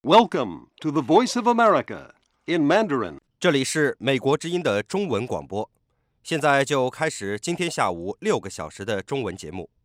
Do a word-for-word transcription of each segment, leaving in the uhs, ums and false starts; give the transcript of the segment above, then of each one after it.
Welcome to the Voice of America in Mandarin. 这里是美国之音的中文广播，现在就开始今天下午六个小时的中文节目。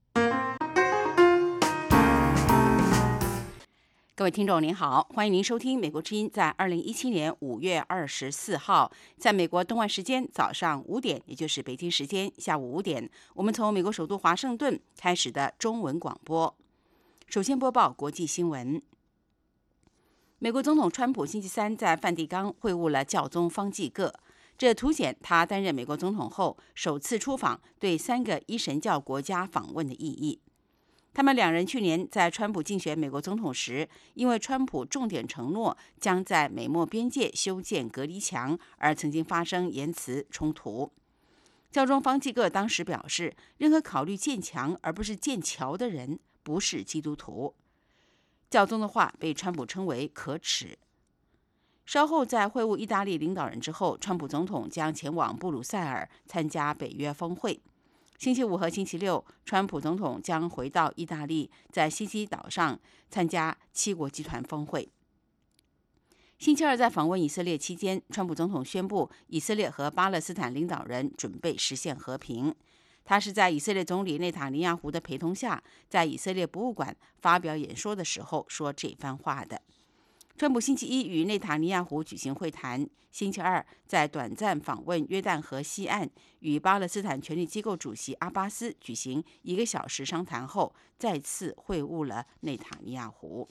各位听众您好，欢迎您收听美国之音在二零一七年五月二十四号，在美国东岸时间早上五点，也就是北京时间下午五点，我们从美国首都华盛顿开始的中文广播。首先播报国际新闻。美国总统川普星期三在梵蒂冈会晤了教宗方济各，这凸显他担任美国总统后首次出访对三个伊神教国家访问的意义。他们两人去年在川普竞选美国总统时，因为川普重点承诺将在美墨边界修建隔离墙，而曾经发生言辞冲突。教宗方济各当时表示，任何考虑建墙而不是建桥的人不是基督徒。教宗的话被川普称为可耻。稍后在会晤意大利领导人之后，川普总统将前往布鲁塞尔参加北约峰会。星期五和星期六，川普总统将回到意大利，在西西岛上参加七国集团峰会。星期二在访问以色列期间，川普总统宣布以色列和巴勒斯坦领导人准备实现和平。他是在以色列总理内塔尼亚胡的陪同下，在以色列博物馆发表演说的时候说这番话的。川普星期一与内塔尼亚胡举行会谈，星期二在短暂访问约旦河西岸，与巴勒斯坦权力机构主席阿巴斯举行一个小时商谈后，再次会晤了内塔尼亚胡。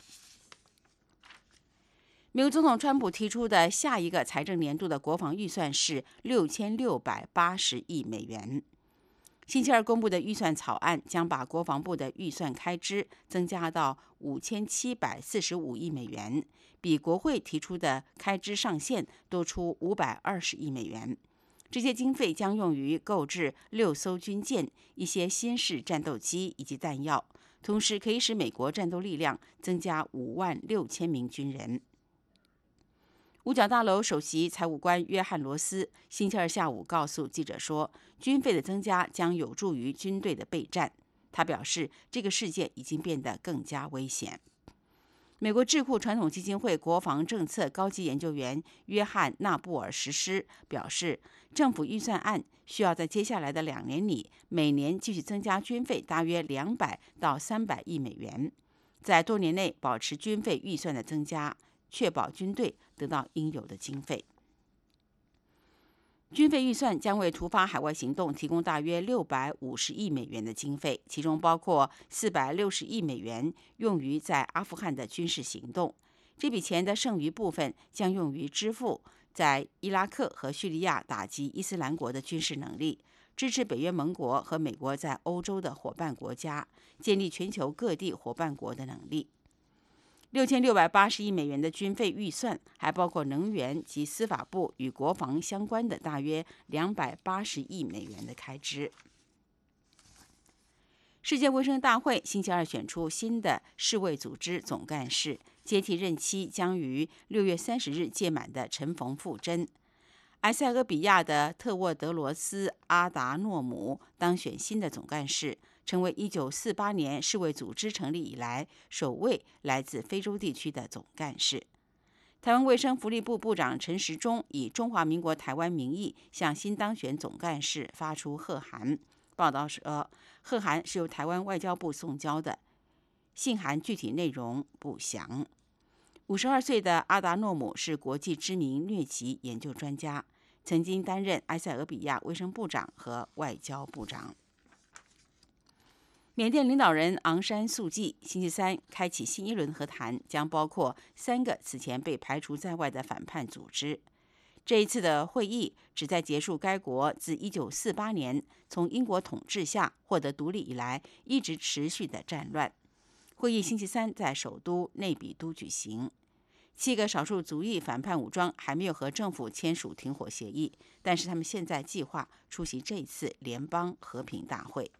美国总统川普提出的下一个财政年度的国防预算是六千六百八十亿美元。星期二公布的预算草案将把国防部的预算开支增加到五千七百四十五亿美元，比国会提出的开支上限多出五百二十亿美元。这些经费将用于购置六艘军舰、一些新式战斗机以及弹药，同时可以使美国战斗力量增加五万六千名军人。五角大楼首席财务官约翰·罗斯星期二下午告诉记者说，军费的增加将有助于军队的备战。他表示，这个世界已经变得更加危险。美国智库传统基金会国防政策高级研究员约翰·纳布尔实施表示，政府预算案需要在接下来的两年里每年继续增加军费大约两百到三百亿美元，在多年内保持军费预算的增加，确保军队得到应有的经费。军费预算将为突发海外行动提供大约六百五十亿美元的经费，其中包括四百六十亿美元用于在阿富汗的军事行动。这笔钱的剩余部分将用于支付在伊拉克和叙利亚打击伊斯兰国的军事能力，支持北约盟国和美国在欧洲的伙伴国家，建立全球各地伙伴国的能力。六千六百八十亿美元的军费预算还包括能源及司法部与国防相关的大约两百八十亿美元的开支。世界卫生大会星期二选出新的世卫组织总干事，接替任期将于六月三十日届满的陈冯富珍。埃塞俄比亚的特沃德罗斯·阿达诺姆当选新的总干事，成为一九四八年世卫组织成立以来首位来自非洲地区的总干事。台湾卫生福利部部长陈时中以中华民国台湾名义向新当选总干事发出贺函。报道说，贺函是由台湾外交部送交的，信函具体内容不详。五十二岁的阿达诺姆是国际知名疟疾研究专家，曾经担任埃塞俄比亚卫生部长和外交部长。缅甸领导人昂山素季星期三开启新一轮和谈，将包括三个此前被排除在外的反叛组织。这一次的会议旨在结束该国自一九四八年从英国统治下获得独立以来一直持续的战乱。会议星期三在首都内比都举行。七个少数族裔反叛武装还没有和政府签署停火协议，但是他们现在计划出席这次联邦和平大会。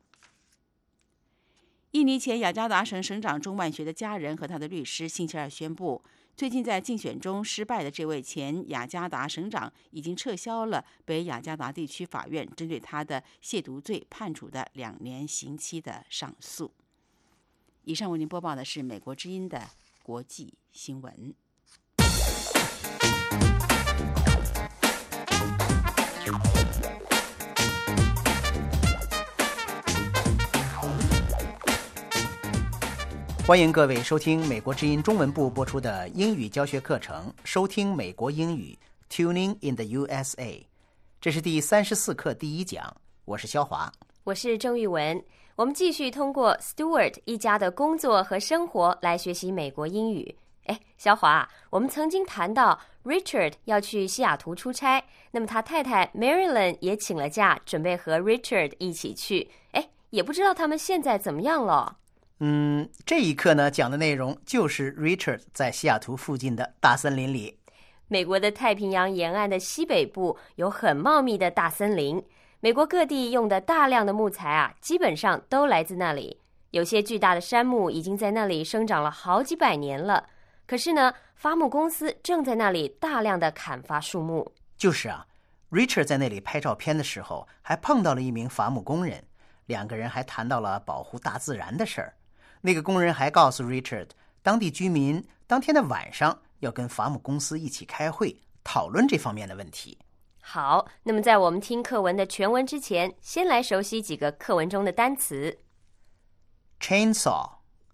印尼前雅加达省省长钟万学的家人和他的律师星期二宣布，最近在竞选中失败的这位前雅加达省长已经撤销了北雅加达地区法院针对他的亵渎罪判处的两年刑期的上诉。以上为您播报的是美国之音的国际新闻。 欢迎各位收听美国之音中文部播出的英语教学课程，收听美国英语 Tuning in the U S A。 这是第三十四课第一讲，我是肖华， 我是郑玉文。我们继续通过 Stewart 一家的工作和生活来学习美国英语。哎，肖华，我们曾经谈到 Richard 要去西雅图出差，那么他太太 Marilyn 也请了假，准备和 Richard 一起去。哎，也不知道他们现在怎么样了。 嗯，这一课呢讲的内容就是 Richard 在西雅图附近的大森林里。 美国的太平洋沿岸的西北部有很茂密的大森林，美国各地用的大量的木材啊，基本上都来自那里。有些巨大的杉木已经在那里生长了好几百年了，可是呢，伐木公司正在那里大量的砍伐树木。 就是啊 Richard 在那里拍照片的时候还碰到了一名伐木工人，两个人还谈到了保护大自然的事儿。那个工人还告诉 Richard， 当地居民当天的晚上要跟伐木公司一起开会，讨论这方面的问题。 好，那么在我们听课文的全文之前，先来熟悉几个课文中的单词。 Chainsaw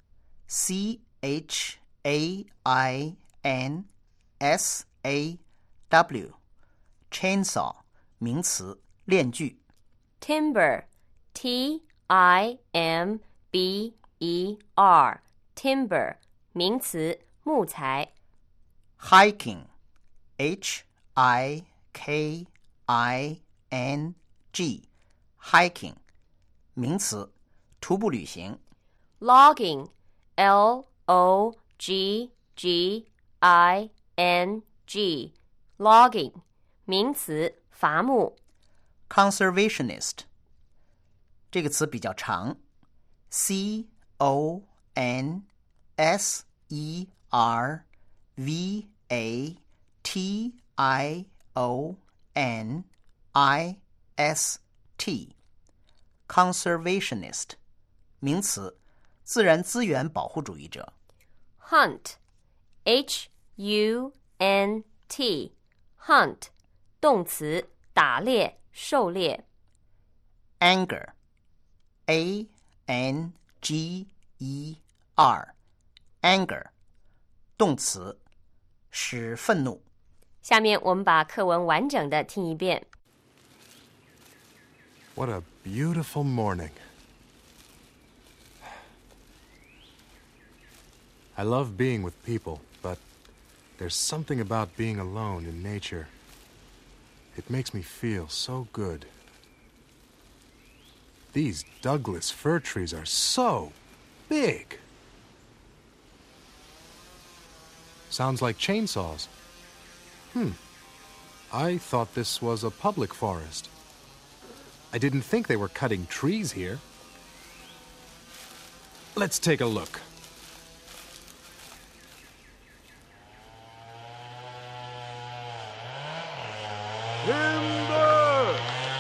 C H A I N S A W Chainsaw 名词，链锯。 Timber T I M B E R Timber 名词，木材。 Hiking H I K I N G Hiking 名词，徒步旅行。 Logging L O G G I N G Logging 名词，伐木。 Conservationist 这个词比较长， C O N S E R V A T I O N I S T Conservationist 名词，自然资源保护主义者。 Hunt H U N T Hunt 动词，打猎，狩猎。 Anger A N G E R Anger 动词，使愤怒。 下面我们把课文完整的听一遍。 What a beautiful morning. I love being with people, but there's something about being alone in nature. It makes me feel so good. These Douglas fir trees are so big. Sounds like chainsaws. Hmm. I thought this was a public forest. I didn't think they were cutting trees here. Let's take a look. Timber!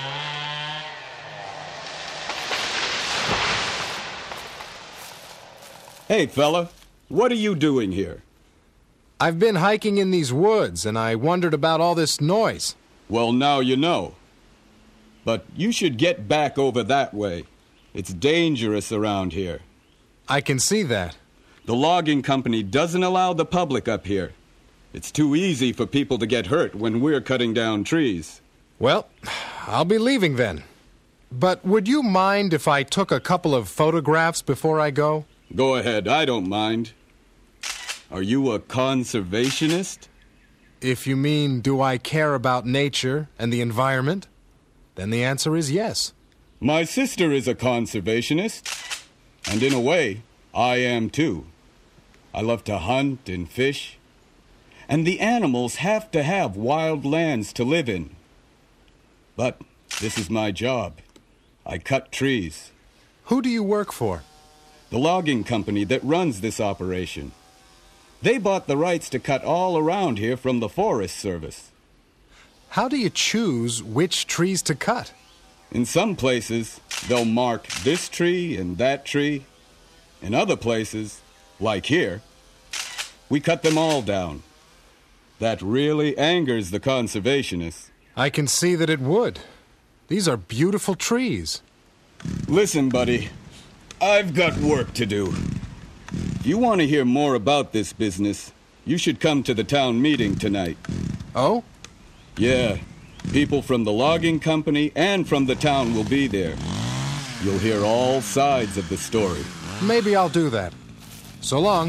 Hey, fella, what are you doing here? I've been hiking in these woods, and I wondered about all this noise. Well, now you know. But you should get back over that way. It's dangerous around here. I can see that. The logging company doesn't allow the public up here. It's too easy for people to get hurt when we're cutting down trees. Well, I'll be leaving then. But would you mind if I took a couple of photographs before I go? Go ahead, I don't mind. Are you a conservationist? If you mean, do I care about nature and the environment? Then the answer is yes. My sister is a conservationist. And in a way, I am too. I love to hunt and fish. And the animals have to have wild lands to live in. But this is my job. I cut trees. Who do you work for? The logging company that runs this operation. They bought the rights to cut all around here from the Forest Service. How do you choose which trees to cut? In some places, they'll mark this tree and that tree. In other places, like here, we cut them all down. That really angers the conservationists. I can see that it would. These are beautiful trees. Listen, buddy, I've got work to do. If you want to hear more about this business, you should come to the town meeting tonight. Oh? Yeah, people from the logging company and from the town will be there. You'll hear all sides of the story. Maybe I'll do that. So long.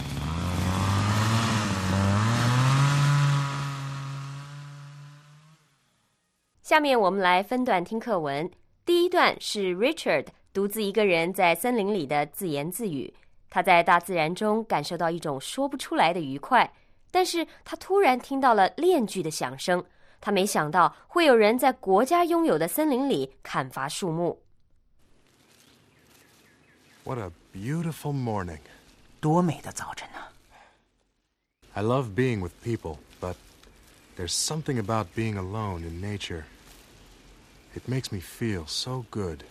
下面我们来分段听课文。第一段是 Richard 独自一个人在森林里的自言自语。他在大自然中感受到一种说不出来的愉快，但是他突然听到了链锯的响声。他没想到会有人在国家拥有的森林里砍伐树木。 What a beautiful morning. 多美的早晨啊！ I love being with people, but there's something about being alone in nature. It makes me feel so good.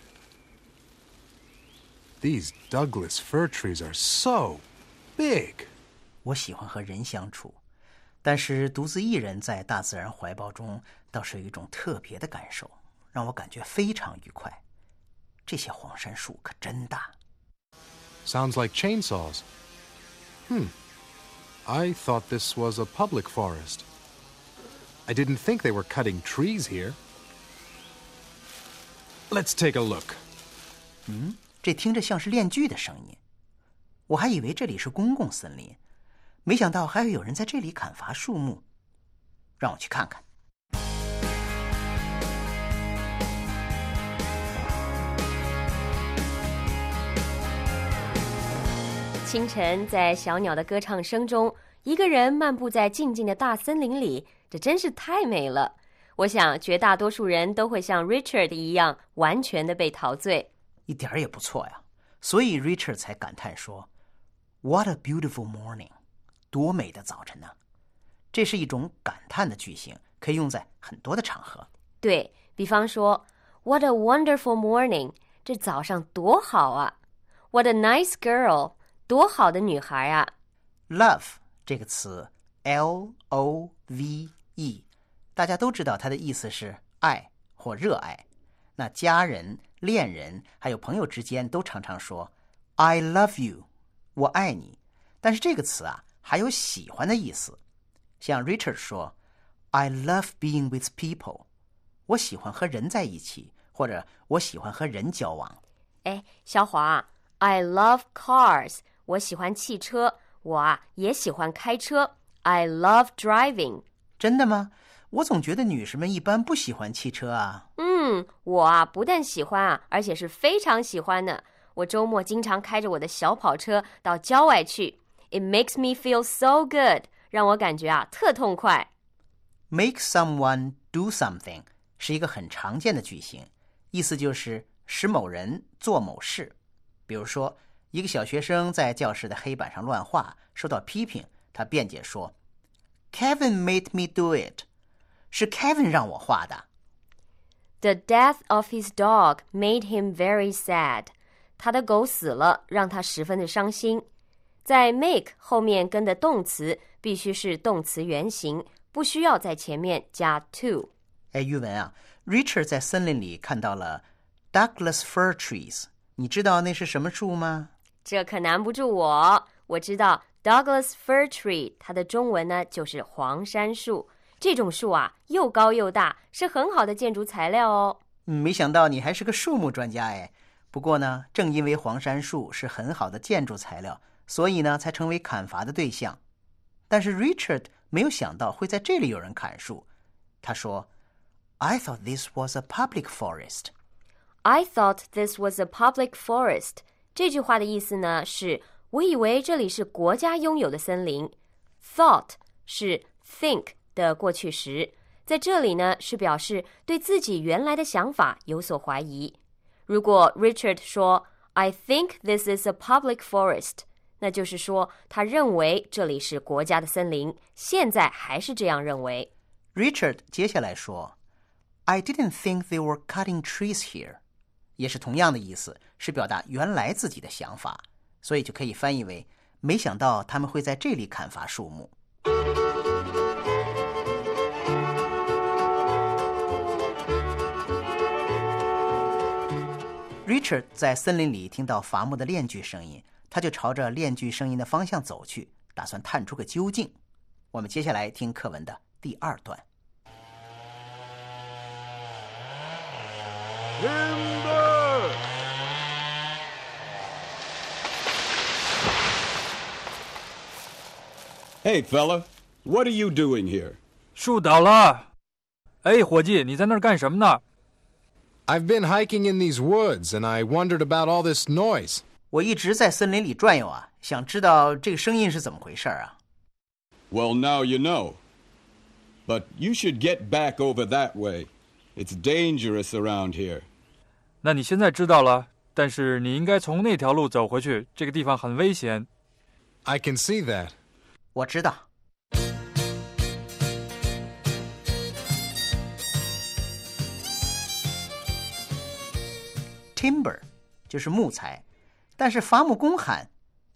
These Douglas fir trees are so big. 我喜欢和人相处，但是独自一人在大自然怀抱中，倒是有一种特别的感受，让我感觉非常愉快。这些黄杉树可真大。 Sounds like chainsaws. Hmm. I thought this was a public forest. I didn't think they were cutting trees here. Let's take a look. 嗯，这听着像是链锯的声音。我还以为这里是公共森林，没想到还会有人在这里砍伐树木。让我去看看。 清晨，在小鸟的歌唱声中，一个人漫步在静静的大森林里，这真是太美了。我想，绝大多数人都会像 Richard 一样，完全的被陶醉。 一点儿也不错呀，所以 Richard 才感叹说 "What a beautiful morning， 多美的早晨呢！这是一种感叹的句型，可以用在很多的场合。 对，比方说 "What a wonderful morning， 这早上多好啊 ！"What a nice girl， 多好的女孩啊 Love 这个词 L O V E， 大家都知道它的意思是爱或热爱。那家人、恋人还有朋友之间都常常说 I love you， 我爱你。但是这个词啊还有喜欢的意思，像 Richard 说 I love being with people， 我喜欢和人在一起，或者我喜欢和人交往。 哎，小华 I love cars， 我喜欢汽车，我啊也喜欢开车 I love driving。 真的吗？我总觉得女士们一般不喜欢汽车啊。 嗯，我啊不但喜欢啊，而且是非常喜欢的。我周末经常开着我的小跑车到郊外去。It makes me feel so good， 让我感觉啊特痛快。 Make someone do something 是一个很常见的句型，意思就是使某人做某事。比如说，一个小学生在教室的黑板上乱画，受到批评，他辩解说 Kevin made me do it， 是 Kevin 让我画的。 The death of his dog made him very sad。 他的狗死了，让他十分的伤心。在 make 后面跟的动词必须是动词原形，不需要在前面加 to。 哎，玉文啊， Richard 在森林里看到了 Douglas fir trees， 你知道那是什么树吗？ 这可难不住我。我知道 Douglas fir tree， 它的中文呢就是黄杉树。这种树啊又高又大，是很好的建筑材料哦。 嗯，没想到你还是个树木专家哎。不过呢，正因为黄杉树是很好的建筑材料，所以呢才成为砍伐的对象。但是 Richard 没有想到会在这里有人砍树。他说 I thought this was a public forest。 I thought this was a public forest。 这句话的意思呢是我以为这里是国家拥有的森林。 Thought 是 think 的过去时，在这里呢是表示对自己原来的想法有所怀疑。如果 Richard 说 I think this is a public forest， 那就是说他认为这里是国家的森林，现在还是这样认为。 Richard 接下来说 I didn't think they were cutting trees here， 也是同样的意思，是表达原来自己的想法，所以就可以翻译为没想到他们会在这里砍伐树木。 Richard 在森林里听到伐木的链锯声音，他就朝着链锯声音的方向走去，打算探出个究竟。我们接下来听课文的第二段。 Timber! Hey, fella, what are you doing here? 树倒了！哎，伙计，你在那儿干什么呢？ I've been hiking in these woods, and I wondered about all this noise. 我一直在森林里转悠啊，想知道这个声音是怎么回事啊。 Well, now you know. But you should get back over that way. It's dangerous around here. 那你现在知道了，但是你应该从那条路走回去，这个地方很危险。 I can see that. 我知道。Timber 就是木材，但是伐木工喊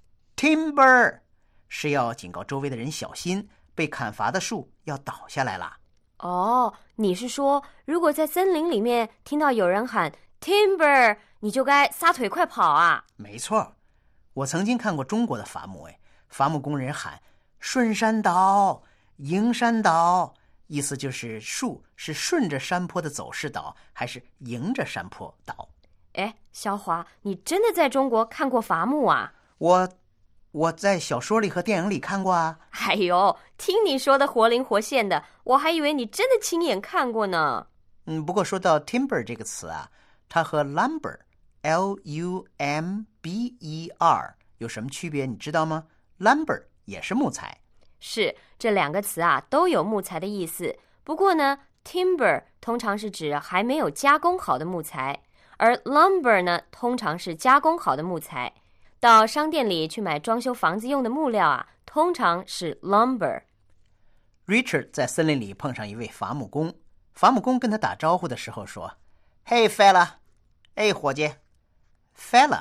Timber 是要警告周围的人小心，被砍伐的树要倒下来啦。 哦，你是说，如果在森林里面听到有人喊 Timber， 你就该撒腿快跑啊？ 没错，我曾经看过中国的伐木，哎，伐木工人喊顺山倒，迎山倒，意思就是树是顺着山坡的走势倒，还是迎着山坡倒。 哎，小华，你真的在中国看过伐木啊？ 我我在小说里和电影里看过啊。 哎呦，听你说的活灵活现的，我还以为你真的亲眼看过呢。 嗯，不过说到 timber 这个词啊，它和 lumber L U M B E R 有什么区别你知道吗？ lumber 也是木材。 是，这两个词啊都有木材的意思，不过呢 timber 通常是指还没有加工好的木材，而 lumber 呢通常是加工好的木材。到商店里去买装修房子用的木料啊，通常是 lumber。 Richard 在森林里碰上一位伐木工，伐木工跟他打招呼的时候说 Hey fella， 哎伙计。 Fella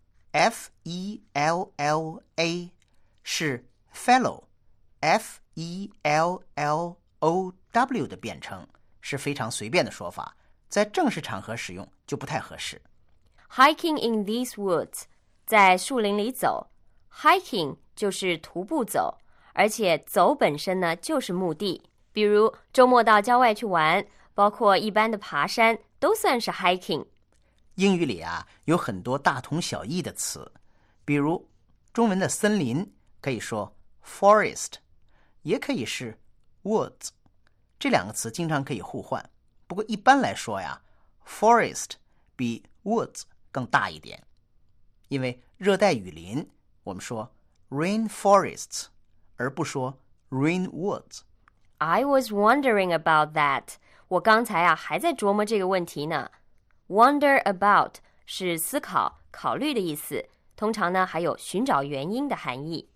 F E L L A 是 fellow F E L L O W 的变称，是非常随便的说法，在正式场合使用就不太合适。 Hiking in these woods， 在树林里走。 Hiking 就是徒步走，而且走本身呢就是目的，比如周末到郊外去玩，包括一般的爬山都算是 hiking。 英语里啊有很多大同小异的词，比如中文的森林可以说 forest， 也可以是 woods， 这两个词经常可以互换，不过一般来说呀 forest 比 woods 更大一点，因为热带雨林我们说 rainforests 而不说 rainwoods。 I was wondering about that， 我刚才啊还在琢磨这个问题呢。 Wonder about 是思考考虑的意思，通常呢还有寻找原因的含义。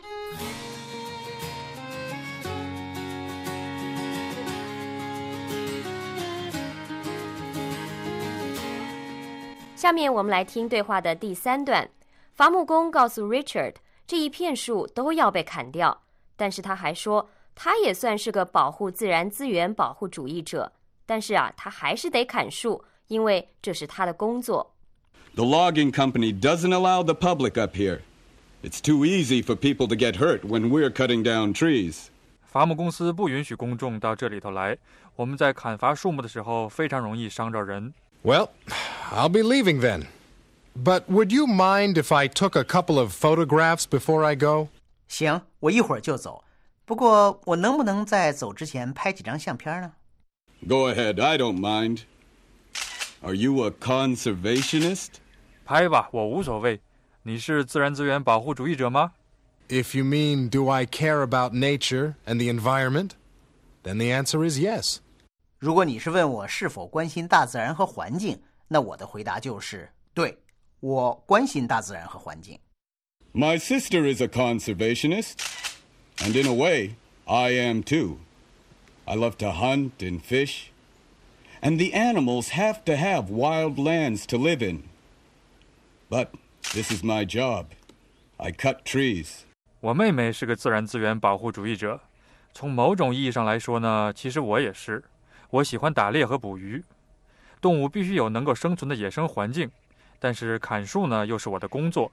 下面我们来听对话的第三段。伐木工告诉 Richard 这一片树都要被砍掉，但是他还说他也算是个保护自然资源保护主义者，但是啊他还是得砍树，因为这是他的工作。 The logging company doesn't allow the public up here. It's too easy for people to get hurt when we're cutting down trees. 伐木公司不允许公众到这里头来，我们在砍伐树木的时候非常容易伤着人。 Well, I'll be leaving then. But would you mind if I took a couple of photographs before I go? 行，我一会儿就走，不过我能不能在走之前拍几张相片呢？ Go ahead, I don't mind. Are you a conservationist? 拍吧，我无所谓。你是自然资源保护主义者吗？ If you mean, do I care about nature and the environment? Then the answer is yes. 如果你是问我是否关心大自然和环境，那我的回答就是对，我关心大自然和环境。 My sister is a conservationist, and in a way, I am too. I love to hunt and fish, and the animals have to have wild lands to live in. But this is my job. I cut trees. 我妹妹是个自然资源保护主义者，从某种意义上来说呢，其实我也是。我喜欢打猎和捕鱼，动物必须有能够生存的野生环境， 但是砍树呢又是我的工作。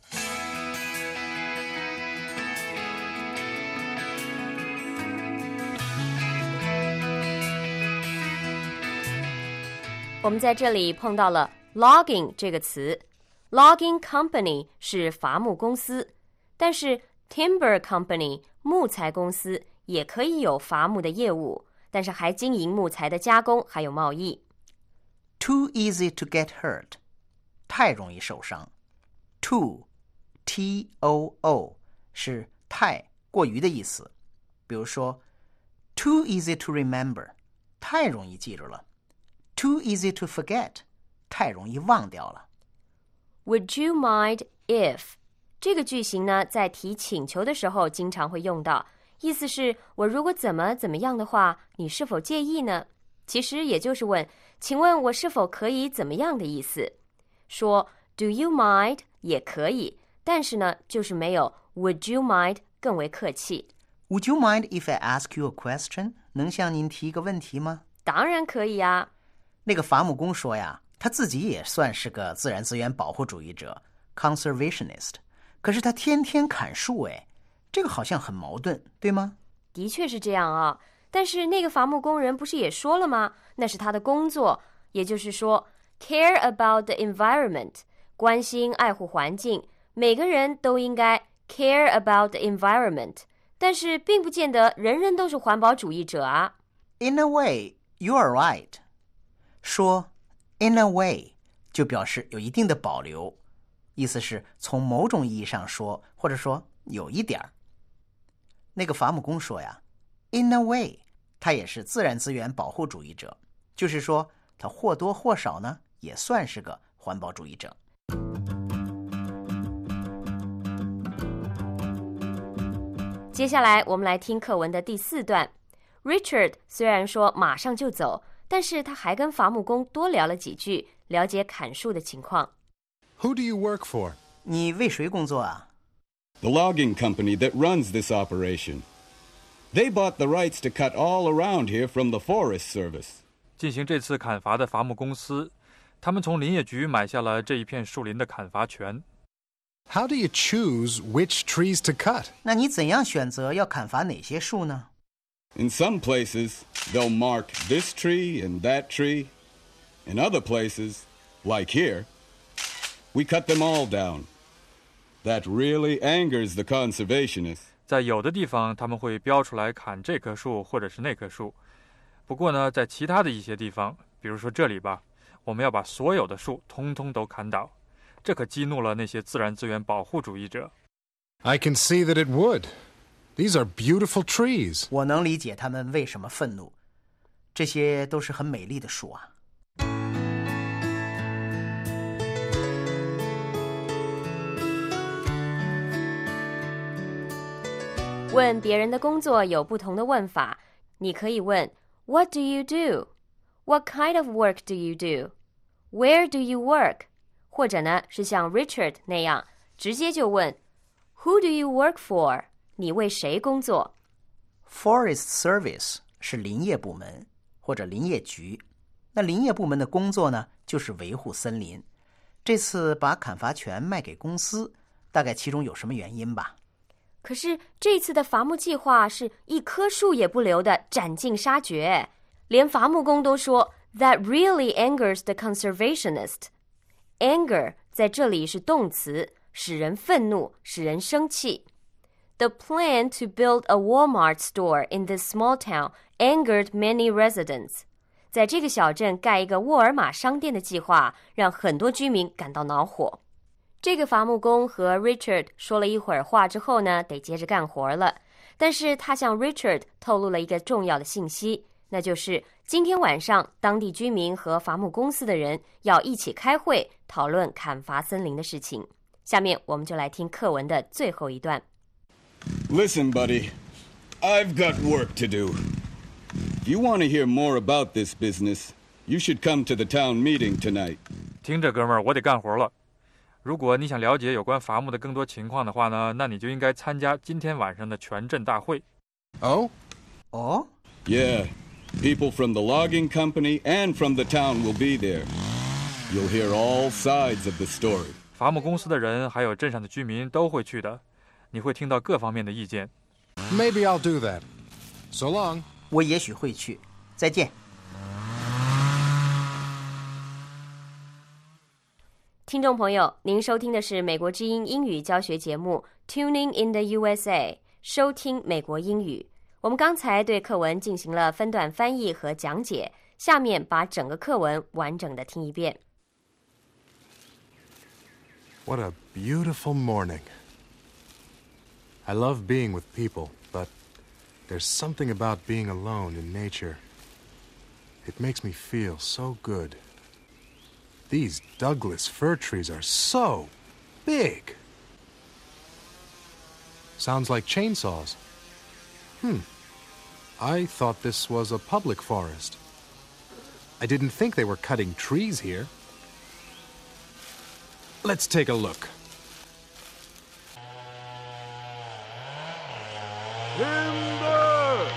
我们在这里碰到了 logging 这个词， logging company 是伐木公司，但是 timber company 木材公司也可以有伐木的业务，但是还经营木材的加工还有贸易。 Too easy to get hurt， 太容易受伤。 Too T O O 是太过于的意思，比如说 Too easy to remember， 太容易记住了。 Too easy to forget， 太容易忘掉了。 Would you mind if 这个句型呢，在提请求的时候经常会用到，意思是我如果怎么怎么样的话，你是否介意呢？其实也就是问，请问我是否可以怎么样的意思。说 Do you mind 也可以，但是呢，就是没有 Would you mind 更为客气。 Would you mind if I ask you a question？ 能向您提一个问题吗？ 当然可以啊。 那个伐木工说呀，他自己也算是个自然资源保护主义者 conservationist， 可是他天天砍树，哎，这个好像很矛盾，对吗？ 的确是这样啊，但是那个伐木工人不是也说了吗？那是他的工作，也就是说 care about the environment， 关心爱护环境，每个人都应该 care about the environment， 但是并不见得人人都是环保主义者啊。 In a way, you are right。 说 in a way 就表示有一定的保留，意思是从某种意义上说，或者说有一点儿。那个伐木工说呀 in a way， 他也是自然资源保护主义者，就是说他或多或少呢也算是个环保主义者。 接下来我们来听课文的第四段。 Richard 虽然说马上就走，但是他还跟伐木工多聊了几句，了解砍树的情况。 Who do you work for? 你为谁工作啊？ The logging company that runs this operation. They bought the rights to cut all around here from the Forest Service. 进行这次砍伐的伐木公司，他们从林业局买下了这一片树林的砍伐权。 How do you choose which trees to cut? 那你怎样选择要砍伐哪些树呢？ In some places, they'll mark this tree and that tree. In other places, like here, we cut them all down. That really angers the conservationists. 在有的地方他们会标出来砍这棵树或者是那棵树，不过呢，在其他的一些地方，比如说这里吧，我们要把所有的树通通都砍倒，这可激怒了那些自然资源保护主义者。 I can see that it would. These are beautiful trees. 我能理解他们为什么愤怒，这些都是很美丽的树啊。 问别人的工作有不同的问法，你可以问 What do you do? What kind of work do you do? Where do you work? 或者呢，是像 Richard 那样，直接就问 Who do you work for? 你为谁工作？ Forest Service 是林业部门或者林业局，那林业部门的工作呢，就是维护森林。这次把砍伐权卖给公司，大概其中有什么原因吧？ 可是这次的伐木计划是一棵树也不留的斩尽杀绝，连伐木工都说 That really angers the conservationist. Anger 在这里是动词，使人愤怒，使人生气。The plan to build a Walmart store in this small town angered many residents. 在这个小镇盖一个沃尔玛商店的计划，让很多居民感到恼火。这个伐木工和 Richard 说了一会儿话之后呢，得接着干活了。但是他向 Richard 透露了一个重要的信息，那就是今天晚上当地居民和伐木公司的人要一起开会，讨论砍伐森林的事情。下面我们就来听课文的最后一段。 Listen, buddy, I've got work to do. If you want to hear more about this business, you should come to the town meeting tonight. 听着，哥们儿，我得干活了。如果你想了解有关伐木的更多情况的话呢，那你就应该参加今天晚上的全镇大会。 Oh? 哦， Yeah, people from the logging company and from the town will be there. You'll hear all sides of the story. 伐木公司的人还有镇上的居民都会去的，你会听到各方面的意见。 Maybe I'll do that. So long. 我也许会去。再见。 听众朋友，您收听的是美国之音英语教学节目 Tuning in the U S A， 收听美国英语。我们刚才对课文进行了分段翻译和讲解，下面把整个课文完整的听一遍。 What a beautiful morning. I love being with people, but there's something about being alone in nature. It makes me feel so good. These Douglas fir trees are so big. Sounds like chainsaws. Hmm. I thought this was a public forest. I didn't think they were cutting trees here. Let's take a look. Timber!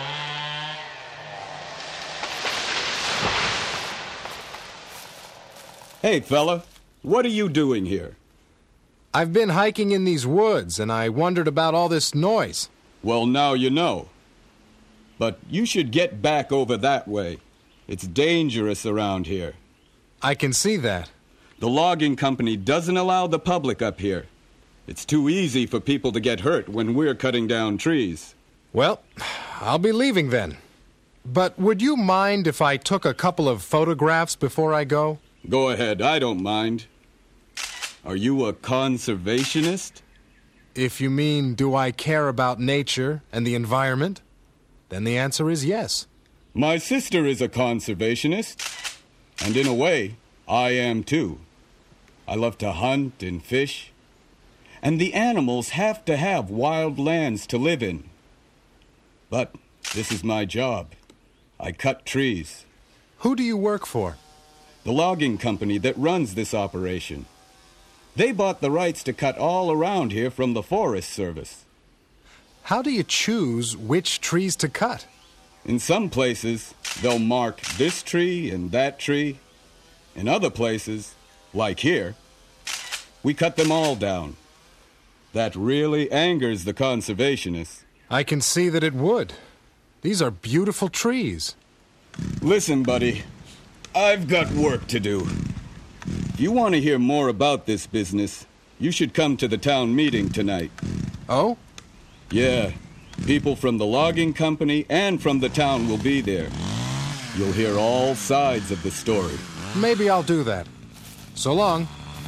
Hey, fella, what are you doing here? I've been hiking in these woods, and I wondered about all this noise. Well, now you know. But you should get back over that way. It's dangerous around here. I can see that. The logging company doesn't allow the public up here. It's too easy for people to get hurt when we're cutting down trees. Well, I'll be leaving then. But would you mind if I took a couple of photographs before I go? Go ahead, I don't mind. Are you a conservationist? If you mean, do I care about nature and the environment? Then the answer is yes. My sister is a conservationist. And in a way, I am too. I love to hunt and fish. And the animals have to have wild lands to live in. But this is my job. I cut trees. Who do you work for? The logging company that runs this operation. They bought the rights to cut all around here from the Forest Service. How do you choose which trees to cut? In some places, they'll mark this tree and that tree. In other places, like here, we cut them all down. That really angers the conservationists. I can see that it would. These are beautiful trees. Listen, buddy, I've got work to do. If you want to hear more about this business, you should come to the town meeting tonight. Oh? Yeah, people from the logging company and from the town will be there. You'll hear all sides of the story. Maybe I'll do that. So long.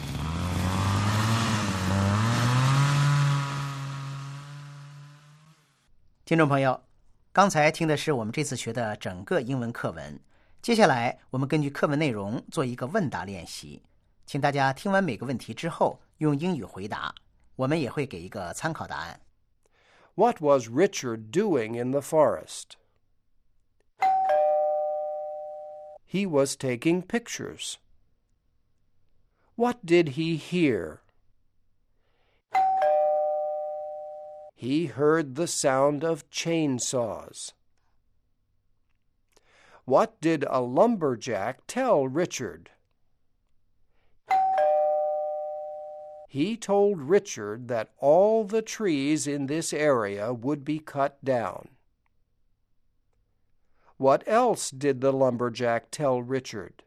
听众朋友，刚才听的是我们这次学的整个英文课文。接下来我们根据课文内容做一个问答练习，请大家听完每个问题之后用英语回答，我们也会给一个参考答案。 What was Richard doing in the forest? He was taking pictures. What did he hear? He heard the sound of chainsaws. What did a lumberjack tell Richard? He told Richard that all the trees in this area would be cut down. What else did the lumberjack tell Richard?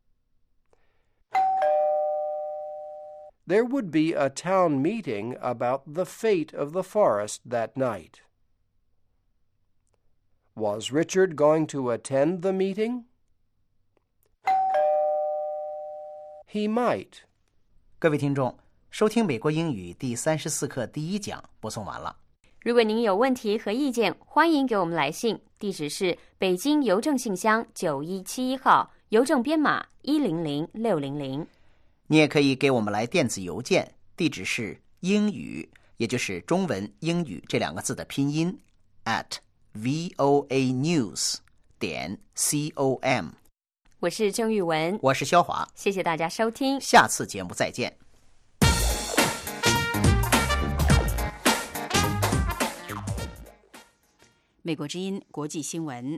There would be a town meeting about the fate of the forest that night. Was Richard going to attend the meeting? He might. 各位听众，收听美国英语第三十四课第一讲播送完了。 如果您有问题和意见，欢迎给我们来信，地址是北京邮政信箱九一七一号，邮政编码一零零六零零。 你也可以给我们来电子邮件，地址是英语，也就是中文英语这两个字的拼音 at voanews 点 com。 我是郑玉文， 我是肖华， 谢谢大家收听， 下次节目再见。 美国之音国际新闻，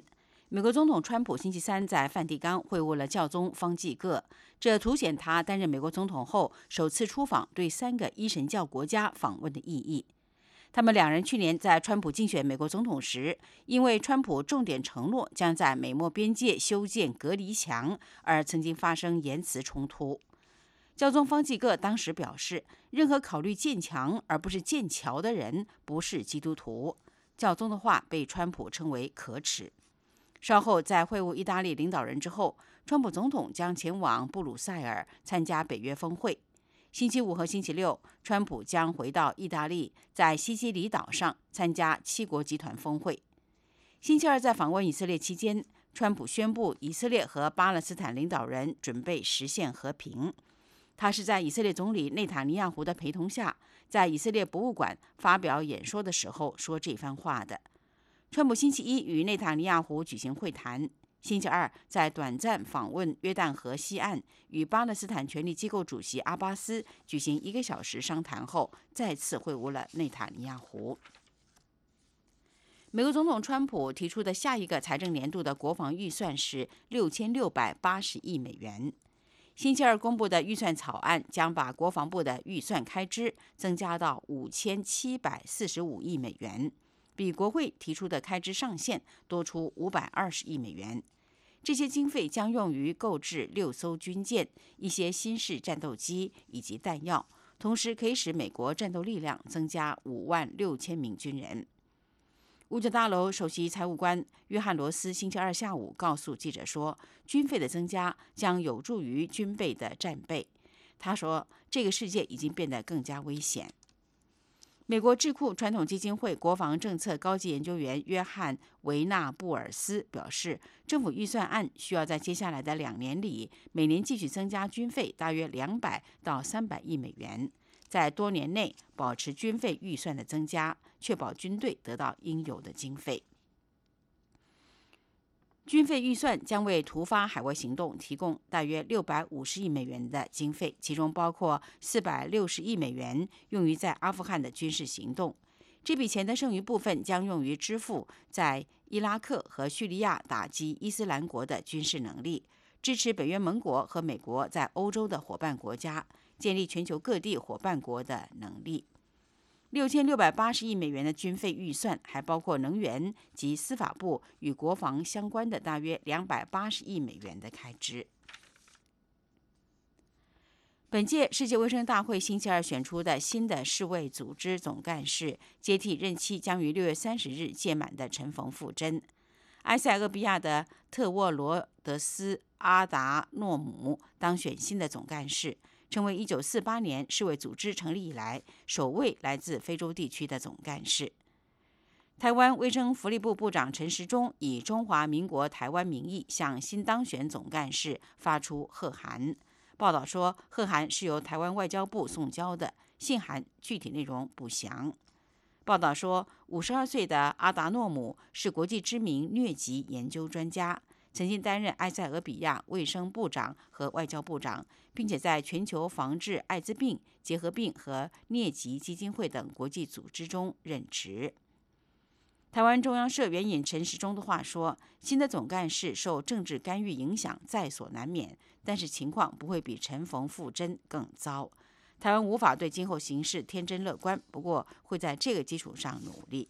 美国总统川普星期三在梵蒂冈会晤了教宗方济各，这凸显他担任美国总统后首次出访对三个一神教国家访问的意义。他们两人去年在川普竞选美国总统时，因为川普重点承诺将在美墨边界修建隔离墙，而曾经发生言辞冲突。教宗方济各当时表示，任何考虑建墙而不是建桥的人不是基督徒。教宗的话被川普称为可耻。稍后在会晤意大利领导人之后，川普总统将前往布鲁塞尔参加北约峰会。星期五和星期六，川普将回到意大利，在西西里岛上参加七国集团峰会。星期二在访问以色列期间，川普宣布以色列和巴勒斯坦领导人准备实现和平。他是在以色列总理内塔尼亚胡的陪同下，在以色列博物馆发表演说的时候说这番话的。川普星期一与内塔尼亚胡举行会谈，星期二在短暂访问约旦河西岸，与巴勒斯坦权力机构主席阿巴斯举行一个小时商谈后，再次会晤了内塔尼亚胡。美国总统川普提出的下一个财政年度的国防预算是六千六百八十亿美元。星期二公布的预算草案将把国防部的预算开支增加到五千七百四十五亿美元，比国会提出的开支上限多出五百二十亿美元。这些经费将用于购置六艘军舰、一些新式战斗机以及弹药，同时可以使美国战斗力量增加五万六千名军人。五角大楼首席财务官约翰罗斯星期二下午告诉记者说，军费的增加将有助于军备的战备。他说，这个世界已经变得更加危险。美国智库传统基金会国防政策高级研究员约翰·维纳布尔斯表示，政府预算案需要在接下来的两年里，每年继续增加军费大约两百到三百亿美元，在多年内保持军费预算的增加，确保军队得到应有的经费。军费预算将为突发海外行动提供大约六百五十亿美元的经费，其中包括四百六十亿美元用于在阿富汗的军事行动。这笔钱的剩余部分将用于支付在伊拉克和叙利亚打击伊斯兰国的军事能力，支持北约盟国和美国在欧洲的伙伴国家，建立全球各地伙伴国的能力。六千六百八十亿美元的军费预算还包括能源及司法部与国防相关的大约两百八十亿美元的开支。本届世界卫生大会星期二选出的新的世卫组织总干事，接替任期将于六月三十日届满的陈冯富珍。埃塞俄比亚的特沃罗德斯·阿达诺姆当选新的总干事，成为一九四八年世卫组织成立以来首位来自非洲地区的总干事。台湾卫生福利部部长陈时中以中华民国台湾名义向新当选总干事发出贺函。报道说，贺函是由台湾外交部送交的，信函具体内容不详。报道说，五十二岁的阿达诺姆是国际知名疟疾研究专家，曾经担任埃塞俄比亚卫生部长和外交部长，并且在全球防治艾滋病、结核病和疟疾基金会等国际组织中任职。台湾中央社援引陈时中的话说，新的总干事受政治干预影响在所难免，但是情况不会比陈冯富珍更糟。台湾无法对今后形势天真乐观，不过会在这个基础上努力。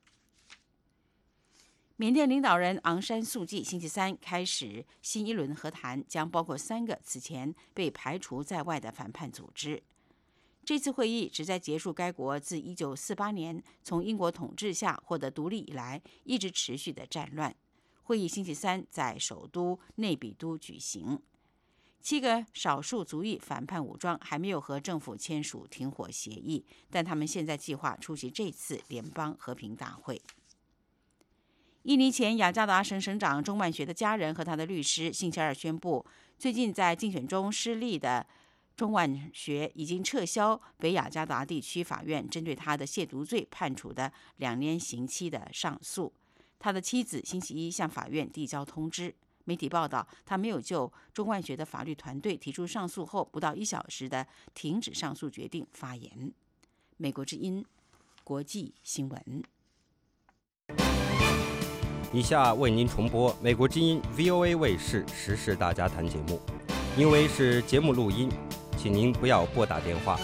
缅甸领导人昂山素季星期三开始新一轮和谈，将包括三个此前被排除在外的反叛组织。这次会议旨在结束该国自一九四八年从英国统治下获得独立以来一直持续的战乱。会议星期三在首都内比都举行。七个少数族裔反叛武装还没有和政府签署停火协议，但他们现在计划出席这次联邦和平大会。印尼前雅加达省省长钟万学的家人和他的律师星期二宣布，最近在竞选中失利的钟万学已经撤销北雅加达地区法院针对他的亵渎罪判处的两年刑期的上诉。他的妻子星期一向法院递交通知。媒体报道，他没有就钟万学的法律团队提出上诉后不到一小时的停止上诉决定发言。美国之音国际新闻。 以下为您重播美国之音 V O A 卫视时事大家谈节目，因为是节目录音，请您不要拨打电话。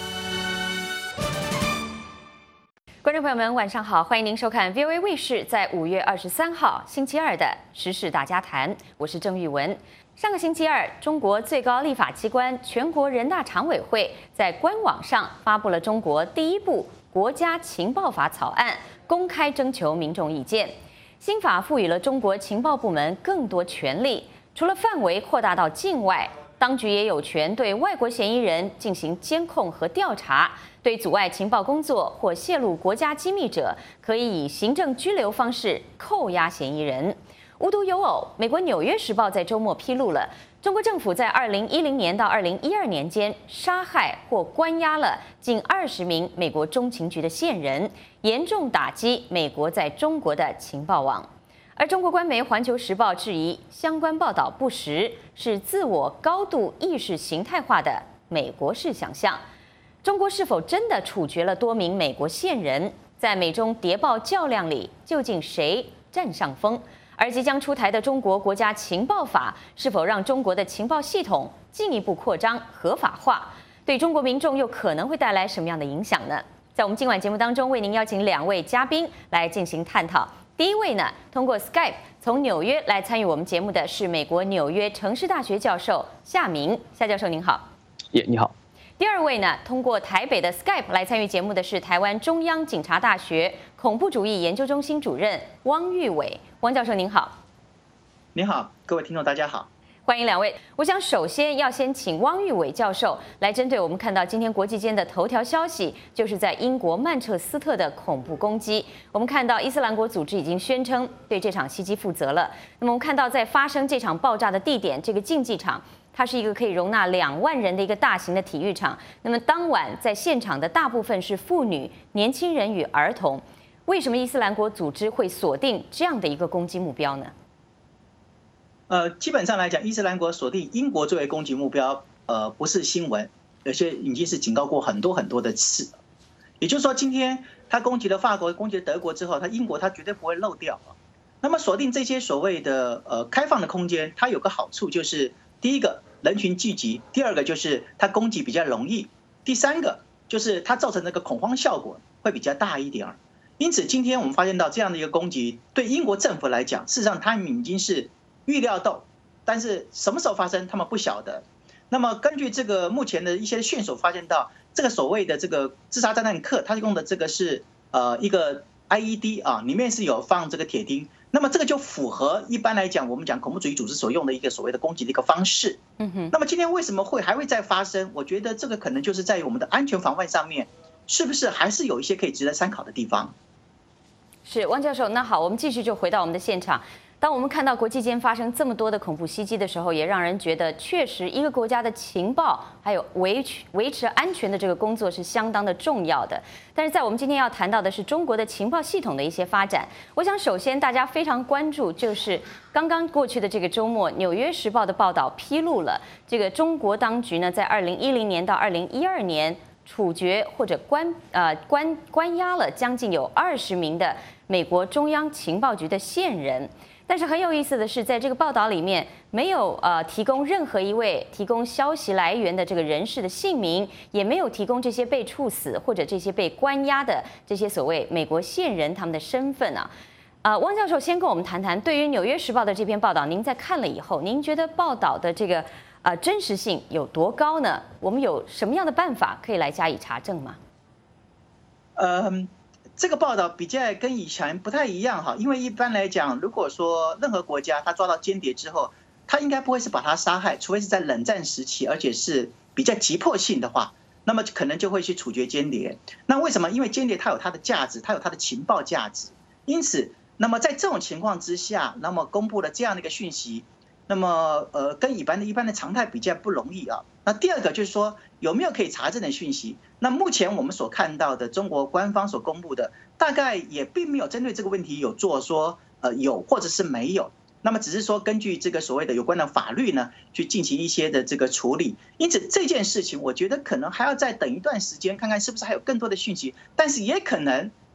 观众朋友们，晚上好，欢迎您收看 V O A 卫视在五月二十三号星期二的时事大家谈，我是郑玉文。上个星期二，中国最高立法机关全国人大常委会在官网上发布了中国第一部国家情报法草案，公开征求民众意见。新法赋予了中国情报部门更多权力，除了范围扩大到境外，当局也有权对外国嫌疑人进行监控和调查，对阻碍情报工作或泄露国家机密者，可以以行政拘留方式扣押嫌疑人。无独有偶，美国《纽约时报》在周末披露了中国政府在二零一零年到二零一二年间杀害或关押了近二十名美国中情局的线人，严重打击美国在中国的情报网。而中国官媒《环球时报》质疑相关报道不实，是自我高度意识形态化的美国式想象。中国是否真的处决了多名美国线人？在美中谍报较量里，究竟谁占上风？而即将出台的中国国家情报法是否让中国的情报系统进一步扩张合法化？对中国民众又可能会带来什么样的影响呢？在我们今晚节目当中，为您邀请两位嘉宾来进行探讨。第一位呢，通过 Skype 从纽约来参与我们节目的是美国纽约城市大学教授夏明，夏教授您好。 也、yeah, 你好。 第二位呢，通过台北的 Skype 来参与节目的是台湾中央警察大学恐怖主义研究中心主任汪玉伟，汪教授您好。 你好，各位听众大家好。 欢迎两位。我想首先要先请汪玉伟教授来针对我们看到今天国际间的头条消息，就是在英国曼彻斯特的恐怖攻击。我们看到伊斯兰国组织已经宣称对这场袭击负责了。那么我们看到在发生这场爆炸的地点，这个竞技场，它是一个可以容纳两万人的一个大型的体育场。那么当晚在现场的大部分是妇女、年轻人与儿童。为什么伊斯兰国组织会锁定这样的一个攻击目标呢？ 呃，基本上来讲，伊斯兰国锁定英国作为攻击目标，呃，不是新闻，而且已经是警告过很多很多的次。也就是说，今天他攻击了法国、攻击了德国之后，他英国他绝对不会漏掉。那么锁定这些所谓的呃开放的空间，它有个好处就是，第一个人群聚集，第二个就是它攻击比较容易，第三个就是它造成那个恐慌效果会比较大一点。因此，今天我们发现到这样的一个攻击，对英国政府来讲，事实上他们已经是预料到，但是什么时候发生他们不晓得。那么根据这个目前的一些线索发现到，这个所谓的这个自杀炸弹客，他用的这个是呃一个 I E D 啊，里面是有放这个铁钉。那么这个就符合一般来讲我们讲恐怖主义组织所用的一个所谓的攻击的一个方式。嗯哼。那么今天为什么会还会再发生？我觉得这个可能就是在于我们的安全防范上面，是不是还是有一些可以值得参考的地方？ 是，汪教授。那好，我们继续就回到我们的现场。当我们看到国际间发生这么多的恐怖袭击的时候，也让人觉得确实一个国家的情报还有维持维持安全的这个工作是相当的重要的。但是在我们今天要谈到的是中国的情报系统的一些发展。我想首先大家非常关注就是刚刚过去的这个周末，《纽约时报》的报道披露了这个中国当局呢，在二零一零年到二零一二年处决或者关呃关关押了将近有二十名的美国中央情报局的线人。但是很有意思的是，在这个报道里面没有呃提供任何一位提供消息来源的这个人士的姓名，也没有提供这些被处死或者这些被关押的这些所谓美国线人他们的身份啊。呃，汪教授先跟我们谈谈，对于《纽约时报》的这篇报道，您在看了以后，您觉得报道的这个呃真实性有多高呢？我们有什么样的办法可以来加以查证吗？ 嗯。这个报道比较跟以前不太一样哈，因为一般来讲，如果说任何国家他抓到间谍之后，他应该不会是把他杀害，除非是在冷战时期，而且是比较急迫性的话，那么可能就会去处决间谍。那为什么？因为间谍它有它的价值，它有它的情报价值，因此，那么在这种情况之下，那么公布了这样的一个讯息，那么呃，跟一般的一般的常态比较不容易啊。那第二个就是说，有没有可以查证的讯息？那目前我们所看到的中国官方所公布的，大概也并没有针对这个问题有做说呃有或者是没有。那么只是说根据这个所谓的有关的法律呢，去进行一些的这个处理。因此这件事情，我觉得可能还要再等一段时间，看看是不是还有更多的讯息。但是也可能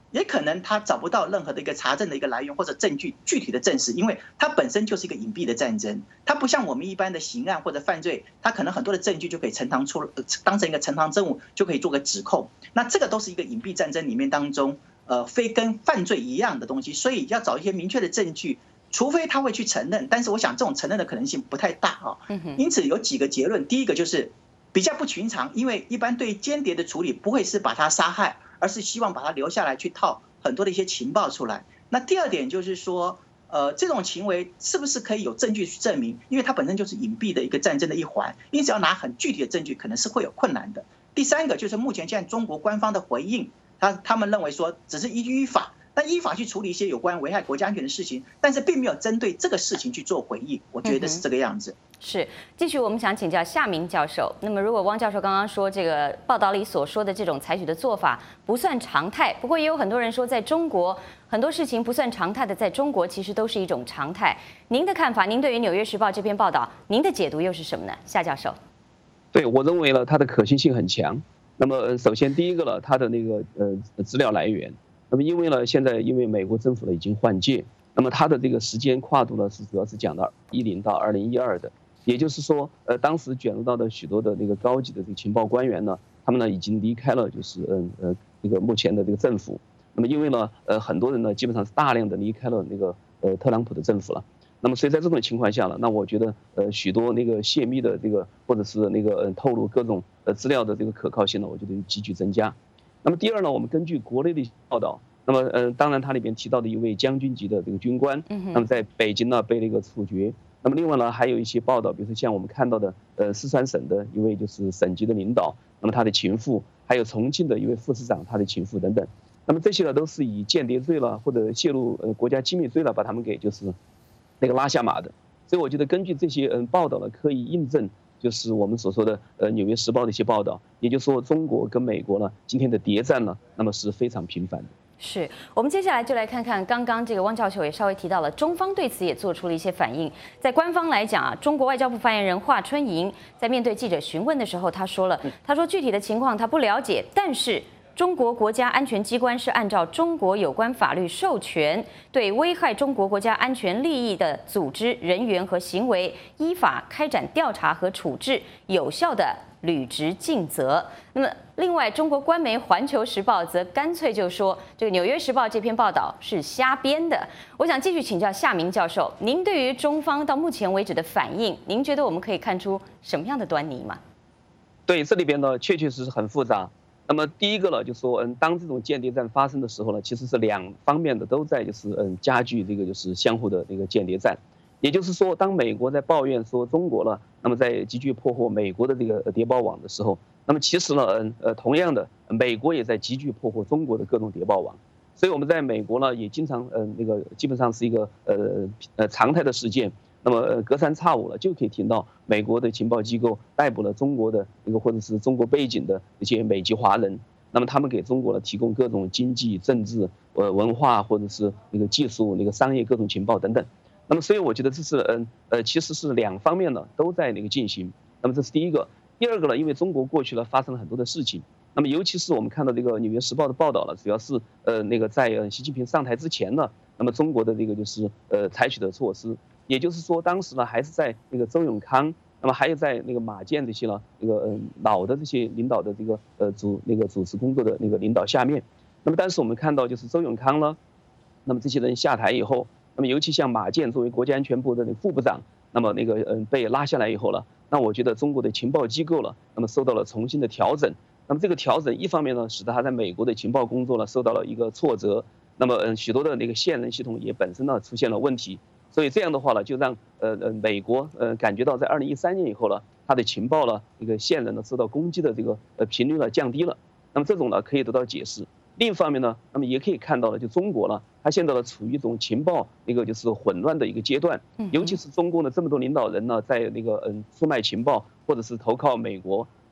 也可能他找不到任何的一个查证的一个来源或者证据具体的证实，因为它本身就是一个隐蔽的战争，它不像我们一般的刑案或者犯罪，它可能很多的证据就可以呈堂出，当成一个呈堂证物就可以做个指控。那这个都是一个隐蔽战争里面当中，呃，非跟犯罪一样的东西，所以要找一些明确的证据，除非他会去承认，但是我想这种承认的可能性不太大啊。因此有几个结论，第一个就是比较不寻常，因为一般对间谍的处理不会是把他杀害，而是希望把他留下来去套很多的一些情报出来。那第二点就是说，呃，这种行为是不是可以有证据去证明？因为它本身就是隐蔽的一个战争的一环，因此要拿很具体的证据可能是会有困难的。第三个就是目前现在中国官方的回应，他他们认为说只是依依法，那依法去处理一些有关危害国家安全的事情，但是并没有针对这个事情去做回应，我觉得是这个样子。 嗯、是，继续我们想请教夏明教授。那么，如果汪教授刚刚说这个报道里所说的这种采取的做法不算常态，不过也有很多人说，在中国很多事情不算常态的，在中国其实都是一种常态。您的看法，您对于《纽约时报》这篇报道，您的解读又是什么呢？夏教授。 对，我认为呢，它的可信性很强。那么，首先第一个呢，它的那个呃资料来源。那么，因为呢，现在因为美国政府呢已经换届，那么它的这个时间跨度呢是主要是讲到一零到二零一二的，也就是说，呃，当时卷入到的许多的那个高级的这个情报官员呢，他们呢已经离开了就是嗯呃这个目前的这个政府。那么，因为呢，呃，很多人呢基本上是大量的离开了那个呃特朗普的政府了。那么，所以在这种情况下呢，那我觉得呃许多那个泄密的这个或者是那个呃透露各种呃资料的这个可靠性呢，我觉得急剧增加。那么第二呢，我们根据国内的报道，那么呃，当然它里边提到的一位将军级的这个军官，那么在北京呢被那个处决。那么另外呢，还有一些报道，比如说像我们看到的呃四川省的一位就是省级的领导，那么他的情妇，还有重庆的一位副市长他的情妇等等。那么这些呢都是以间谍罪了或者泄露呃国家机密罪了把他们给就是那个拉下马的。所以我觉得根据这些嗯报道呢，可以印证。就是我们所说的呃《纽约时报》的一些报道，也就是说中国跟美国呢今天的谍战呢，那么是非常频繁的。 是我们接下来就来看看，刚刚这个汪教授也稍微提到了，中方对此也做出了一些反应。在官方来讲啊，中国外交部发言人华春莹在面对记者询问的时候，他说了，他说具体的情况他不了解，但是中国国家安全机关是按照中国有关法律授权，对危害中国国家安全利益的组织、人员和行为，依法开展调查和处置，有效的履职尽责。那么，另外，中国官媒《环球时报》则干脆就说，这个《纽约时报》这篇报道是瞎编的。我想继续请教夏明教授，您对于中方到目前为止的反应，您觉得我们可以看出什么样的端倪吗？ 对，这里边呢，确确实实很复杂。那么第一个呢，就是说，嗯，当这种间谍战发生的时候呢，其实是两方面的都在就是嗯加剧这个就是相互的这个间谍战。也就是说，当美国在抱怨说中国呢，那么在急剧破获美国的这个谍报网的时候，那么其实呢，嗯呃，同样的，美国也在急剧破获中国的各种谍报网。所以我们在美国呢，也经常嗯那个基本上是一个呃呃常态的事件。那么隔三差五了，就可以听到美国的情报机构逮捕了中国的一个或者是中国背景的一些美籍华人，那么他们给中国呢提供各种经济、政治、呃文化或者是那个技术、那个商业各种情报等等。那么所以我觉得这是嗯呃其实是两方面呢都在那个进行。那么这是第一个。第二个呢，因为中国过去呢发生了很多的事情，那么尤其是我们看到这个《纽约时报》的报道了，主要是呃那个在呃习近平上台之前呢，那么中国的这个就是呃采取的措施。也就是说，当时呢还是在那个周永康，那么还有在那个马建这些呢，那个呃老的这些领导的这个呃主那个主持工作的那个领导下面，那么但是我们看到就是周永康呢，那么这些人下台以后，那么尤其像马建作为国家安全部的那个副部长，那么那个嗯被拉下来以后了，那我觉得中国的情报机构了，那么受到了重新的调整。那么这个调整一方面呢，使得他在美国的情报工作呢受到了一个挫折，那么嗯许多的那个线人系统也本身呢出现了问题。所以这样的话呢，就让呃呃美国呃感觉到在二零一三年以后呢，它的情报呢一个线人呢受到攻击的这个呃频率呢降低了。那么这种呢可以得到解释。另一方面呢，那么也可以看到了，就中国呢，它现在呢处于一种情报那个就是混乱的一个阶段，尤其是中共的这么多领导人呢，在那个嗯出卖情报或者是投靠美国。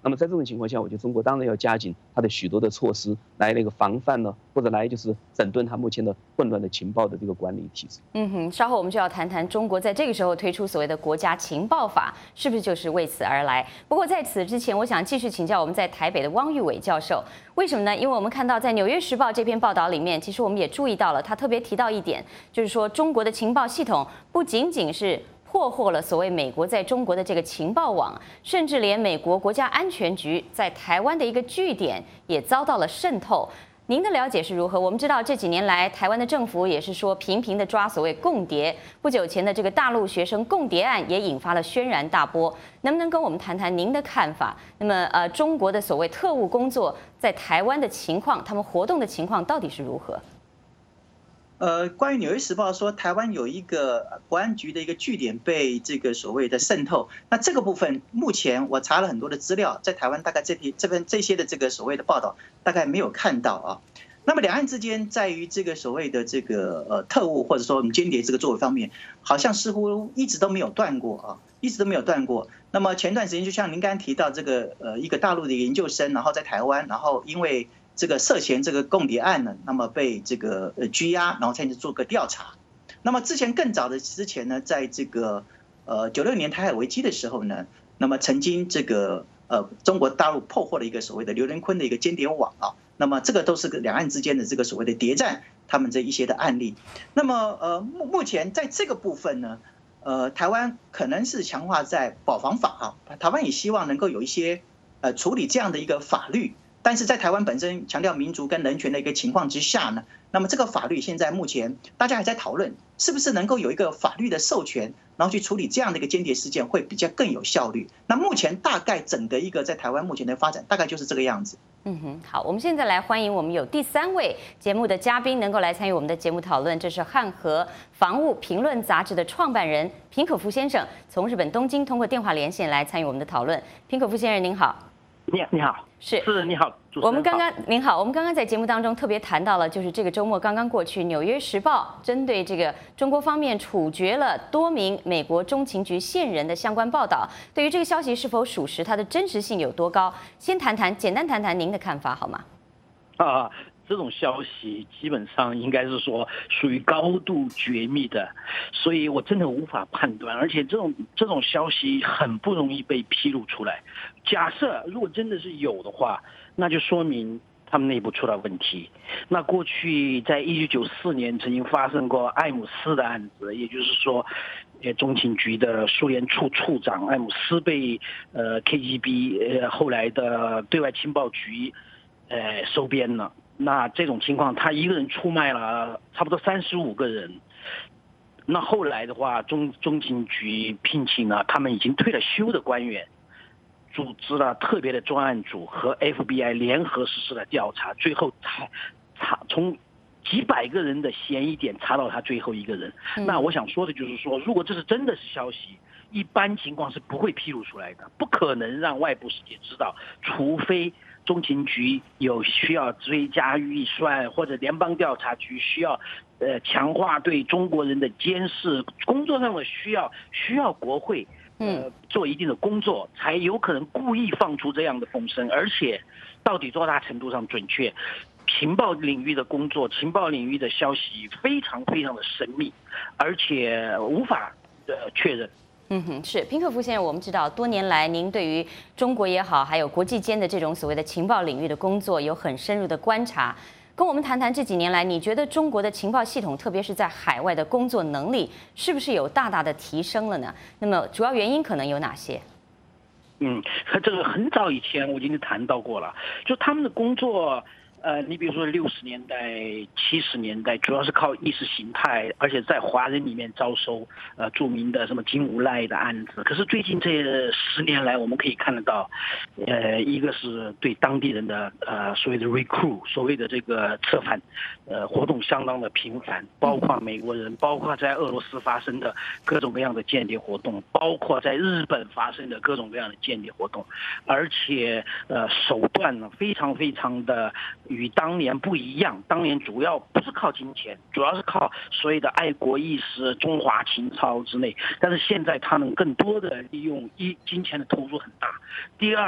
那么在这种情况下，我觉得中国当然要加紧它的许多的措施来那个防范呢，或者来就是整顿它目前的混乱的情报的这个管理体制。 嗯哼，稍后我们就要谈谈中国在这个时候推出所谓的国家情报法，是不是就是为此而来？不过在此之前，我想继续请教我们在台北的汪玉伟教授，为什么呢？因为我们看到在《纽约时报》这篇报道里面，其实我们也注意到了，他特别提到一点，就是说中国的情报系统不仅仅是破获了所谓美国在中国的这个情报网，甚至连美国国家安全局在台湾的一个据点也遭到了渗透。您的了解是如何？我们知道这几年来，台湾的政府也是说频频的抓所谓共谍。不久前的这个大陆学生共谍案也引发了轩然大波。能不能跟我们谈谈您的看法？那么，呃，中国的所谓特务工作在台湾的情况，他们活动的情况到底是如何？ 呃，关于《纽约时报》说台湾有一个国安局的一个据点被这个所谓的渗透，那这个部分目前我查了很多的资料，在台湾大概这批这边这些的这个所谓的报道大概没有看到啊。那么两岸之间在于这个所谓的这个呃特务或者说我们间谍这个作为方面，好像似乎一直都没有断过啊，一直都没有断过。那么前段时间就像您刚刚提到这个呃一个大陆的研究生，然后在台湾，然后因为这个涉嫌这个共谍案呢，那么被这个呃拘押，然后才去做个调查。那么之前更早的之前呢，在这个呃九六年台海危机的时候呢，那么曾经这个呃中国大陆破获了一个所谓的刘仁坤的一个间谍网啊，那么这个都是两岸之间的这个所谓的谍战，他们这一些的案例。那么呃目目前在这个部分呢，呃台湾可能是强化在保防法啊，台湾也希望能够有一些呃处理这样的一个法律。但是在台湾本身强调民主跟人权的一个情况之下呢，那么这个法律现在目前大家还在讨论，是不是能够有一个法律的授权，然后去处理这样的一个间谍事件会比较更有效率。那目前大概整个一个在台湾目前的发展大概就是这个样子。 嗯哼，好，我们现在来欢迎我们有第三位节目的嘉宾能够来参与我们的节目讨论，这是汉和防务评论杂志的创办人平可夫先生，从日本东京通过电话连线来参与我们的讨论。平可夫先生您好。 你你好， 是是你好，主持人好。 我们刚刚您好，我们刚刚在节目当中特别谈到了，就是这个周末刚刚过去，《纽约时报》针对这个中国方面处决了多名美国中情局线人的相关报道，对于这个消息是否属实，它的真实性有多高？先谈谈，简单谈谈您的看法好吗？ 啊。这种消息基本上应该是说属于高度绝密的，所以我真的无法判断，而且这种这种消息很不容易被披露出来。假设如果真的是有的话，那就说明他们内部出了问题。那过去在一九九四年曾经发生过艾姆斯的案子，也就是说呃中情局的苏联处处长艾姆斯被呃 K G B 呃后来的对外情报局呃收编了。那这种情况，他一个人出卖了差不多三十五个人。那后来的话，中中情局聘请了他们已经退了休的官员，组织了特别的专案组和 F B I 联合实施了调查，最后才查从几百个人的嫌疑点查到他最后一个人。那我想说的就是说，如果这是真的是消息，一般情况是不会披露出来的，不可能让外部世界知道，除非中情局有需要追加预算，或者联邦调查局需要呃强化对中国人的监视，工作上的需要需要国会呃做一定的工作，才有可能故意放出这样的风声。而且到底多大程度上准确，情报领域的工作，情报领域的消息非常非常的神秘，而且无法呃确认。 嗯哼，是平可夫先生，我们知道多年来您对于中国也好，还有国际间的这种所谓的情报领域的工作有很深入的观察。跟我们谈谈这几年来，你觉得中国的情报系统，特别是在海外的工作能力，是不是有大大的提升了呢？那么主要原因可能有哪些？ 嗯，这个很早以前我已经谈到过了，就他们的工作。呃，你比如说六十年代、七十年代，主要是靠意识形态，而且在华人里面招收呃著名的什么金无赖的案子。可是最近这十年来，我们可以看得到，呃，一个是对当地人的呃所谓的 recruit， 所谓的这个策反，呃活动相当的频繁，包括美国人，包括在俄罗斯发生的各种各样的间谍活动，包括在日本发生的各种各样的间谍活动，而且呃手段呢非常非常的。与当年不一样，当年主要不是靠金钱，主要是靠所谓的爱国意识、中华情操之类。但是现在他们更多的利用一金钱的投入很大。第二，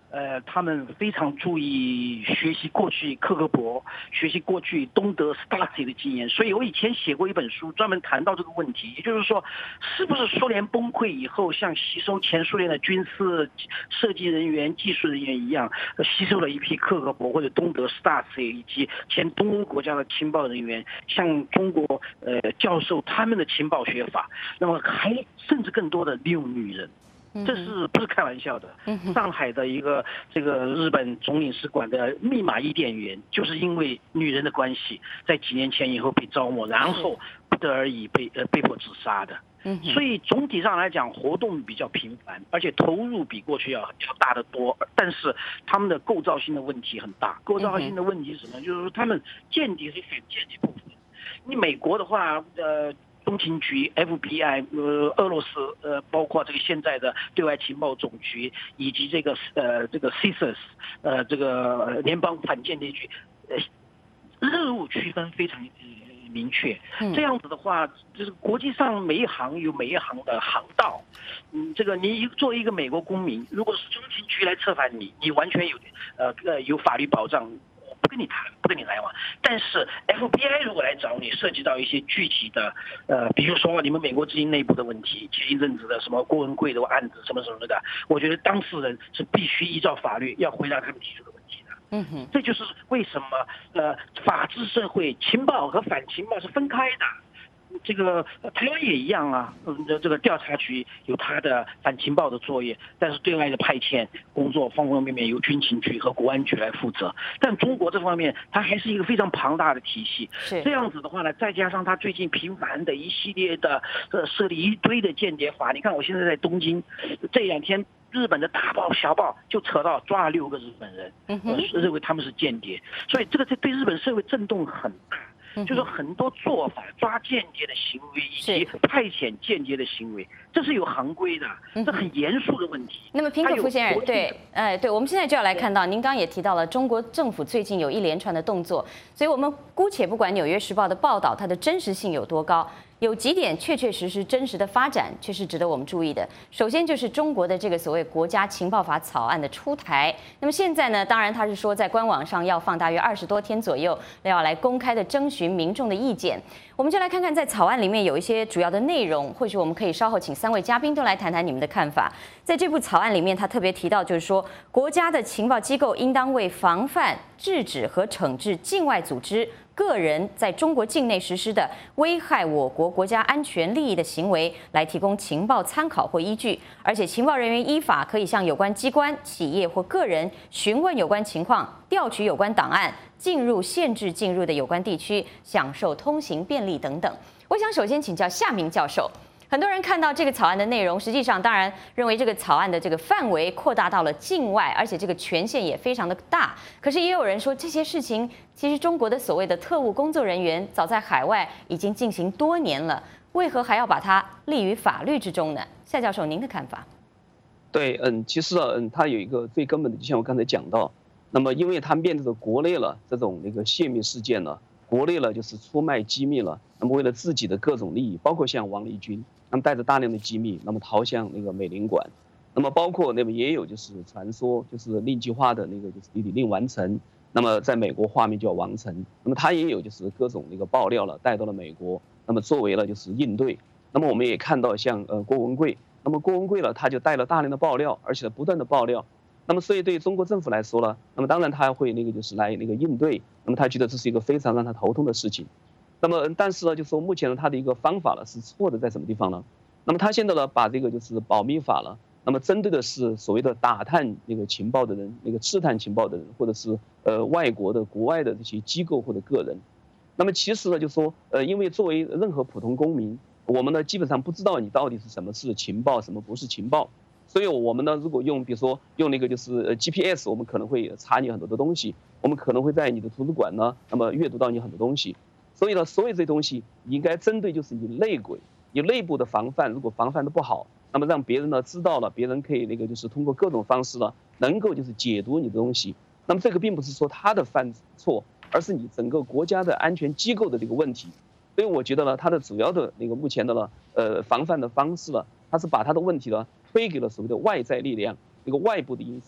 呃，他们非常注意学习过去克格勃、学习过去东德 Stasi 的经验，所以我以前写过一本书，专门谈到这个问题，也就是说，是不是苏联崩溃以后，像吸收前苏联的军事设计人员、技术人员一样，吸收了一批克格勃或者东德 Stasi 以及前东欧国家的情报人员，向中国呃教授他们的情报学法，那么还甚至更多的利用女人。这是不是开玩笑的？上海的一个这个日本总领事馆的密码伊甸园，就是因为女人的关系，在几年前以后被招募，然后不得而已被呃被迫自杀的。所以总体上来讲，活动比较频繁，而且投入比过去要要大得多。但是他们的构造性的问题很大。构造性的问题是什么？就是说他们间谍是反间谍部分。你美国的话，呃。中情局、F B I、呃，俄罗斯，呃，包括这个现在的对外情报总局，以及这个呃这个 C I S S， 呃，这个联邦反间谍局，呃，任务区分非常明确。这样子的话，就是国际上每一行有每一行的航道。嗯，这个你作为一个美国公民，如果是中情局来策反你，你完全有呃呃有法律保障。不跟你谈，不跟你来往。但是 F B I 如果来找你，涉及到一些具体的，呃，比如说你们美国之音内部的问题，前一阵子的什么郭文贵的案子，什么什么的，我觉得当事人是必须依照法律要回答他们提出的问题的。嗯哼，这就是为什么呃，法治社会情报和反情报是分开的。这个台湾也一样啊，嗯，这个调查局有他的反情报的作业，但是对外的派遣工作方方面面由军情局和国安局来负责。但中国这方面，它还是一个非常庞大的体系。是这样子的话呢，再加上他最近频繁的一系列的呃设立一堆的间谍法，你看我现在在东京，这两天日本的大报小报就扯到抓了六个日本人，呃、认为他们是间谍，所以这个对日本社会震动很大。就是很多做法，抓间谍的行为以及派遣间谍的行为，这是有行规的，这很严肃的问题。 那么平克夫先生，对，哎，对，我们现在就要来看到，您刚刚也提到了，中国政府最近有一连串的动作，所以我们姑且不管《纽约时报》的报道它的真实性有多高。有几点确确实实真实的发展，却是值得我们注意的。首先就是中国的这个所谓国家情报法草案的出台。那么现在呢，当然他是说在官网上要放大约二十多天左右，要来公开的征询民众的意见。我们就来看看在草案里面有一些主要的内容，或许我们可以稍后请三位嘉宾都来谈谈你们的看法。在这部草案里面，他特别提到就是说，国家的情报机构应当为防范、制止和惩治境外组织、个人在中国境内实施的危害我国国家安全利益的行为，来提供情报参考或依据。而且，情报人员依法可以向有关机关、企业或个人询问有关情况，调取有关档案，进入限制进入的有关地区，享受通行便利等等。我想首先请教夏明教授。很多人看到这个草案的内容，实际上当然认为这个草案的这个范围扩大到了境外，而且这个权限也非常的大。可是也有人说，这些事情其实中国的所谓的特务工作人员早在海外已经进行多年了，为何还要把它立于法律之中呢？夏教授，您的看法？ 对，嗯，其实嗯，它有一个最根本的，就像我刚才讲到，那么因为它面对着国内了这种那个泄密事件呢，国内了就是出卖机密了，那么为了自己的各种利益，包括像王立军。那么带着大量的机密，那么逃向那个美领馆，那么包括那么也有就是传说，就是令计划的那个就是李令完成，那么在美国化名叫王成，那么他也有就是各种那个爆料了，带到了美国，那么作为了就是应对。那么我们也看到像呃郭文贵，那么郭文贵了他就带了大量的爆料，而且不断的爆料，那么所以对中国政府来说呢，那么当然他会那个就是来那个应对，那么他觉得这是一个非常让他头痛的事情。那么，但是呢，就说目前呢，他的一个方法呢是错的，在什么地方呢？那么他现在呢，把这个就是保密法了，那么针对的是所谓的打探那个情报的人，那个刺探情报的人，或者是呃外国的、国外的这些机构或者个人。那么其实呢，就说呃，因为作为任何普通公民，我们呢基本上不知道你到底是什么是情报，什么不是情报。所以我们呢，如果用比如说用那个就是呃 G P S， 我们可能会查你很多的东西，我们可能会在你的图书馆呢，那么阅读到你很多东西。所以呢，所有这些东西应该针对就是你内鬼，你内部的防范，如果防范的不好，那么让别人呢知道了，别人可以那个就是通过各种方式呢，能够就是解读你的东西。那么这个并不是说他的犯错，而是你整个国家的安全机构的这个问题。所以我觉得呢，它的主要的那个目前的呢，呃，防范的方式呢，它是把它的问题呢推给了所谓的外在力量，那个外部的因素。